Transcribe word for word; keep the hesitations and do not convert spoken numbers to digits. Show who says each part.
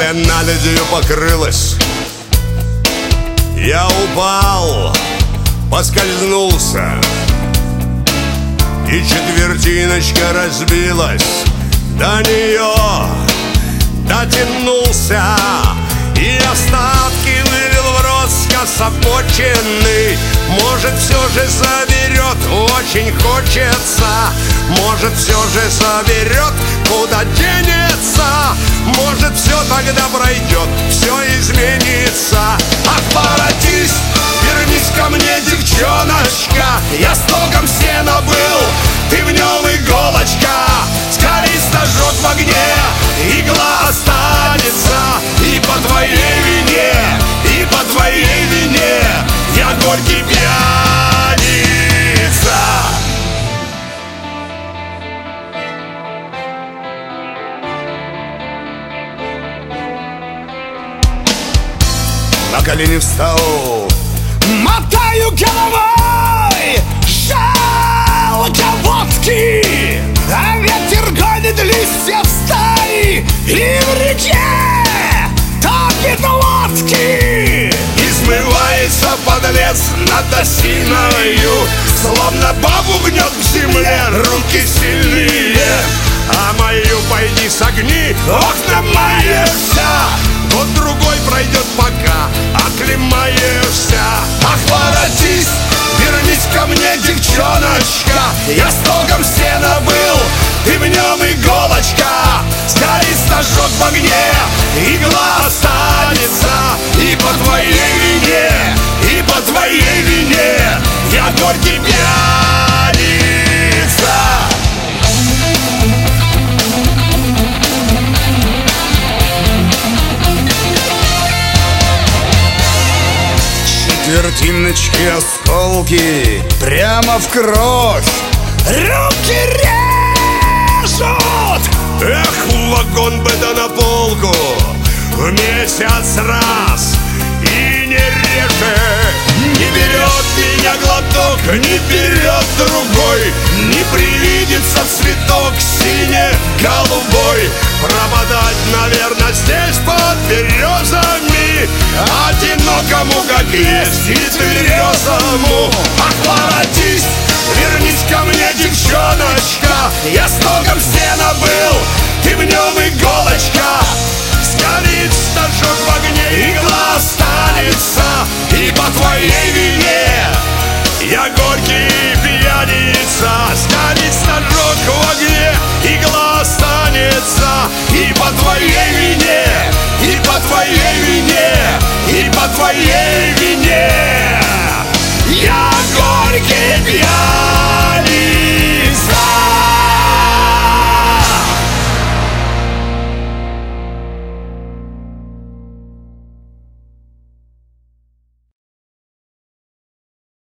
Speaker 1: Земля наледью покрылась. Я упал, поскользнулся, и четвертиночка разбилась. До нее дотянулся, и остатки вылил в рот скособоченный. Может, все же заберет, очень хочется. Может, все же заберет, куда денется. Может, все тогда пройдет, все изменится. Ах, воротись, вернись ко мне, девчоночка. Я стогом сена был, ты в нем иголочка. Скалист ожог в огне, игла останется. И по твоей вине, и по твоей вине я горький пьяница. На колени встал, мотаю головой, жалко водки, а ветер гонит листья в стаи, и в реке топит лодки. И смывается подлец над осиною, словно бабу гнет к земле руки сильные. А мою пойди согни, ох, намаешься. Год-другой пройдет, пока оклемаешься. Ах, воротись, вернись ко мне, девчоночка. Я стогом сена был, ты в нем иголочка. Скалист ожог в огне, игла останется. И по твоей вине, и по твоей вине я горький пьяница. Четвертиночки, осколки прямо в кровь, руки режут. Эх, вагон бы да на полку в месяц раз и не режет. Не берет меня глоток, не берет другой, не привидится цветок сине-голубой. Пропадать, наверное, здесь под березами, одинокому, как есть, и тверезому. Ах, воротись, вернись ко мне, девчоночка. Я стогом сена был, ты в нем иголочка. Сгорит стажок в огне, игла останется. И по твоей вине я горький пьяница. Сгорит стажок в огне, игла останется. И по твоей вине, и по твоей вине, и по твоей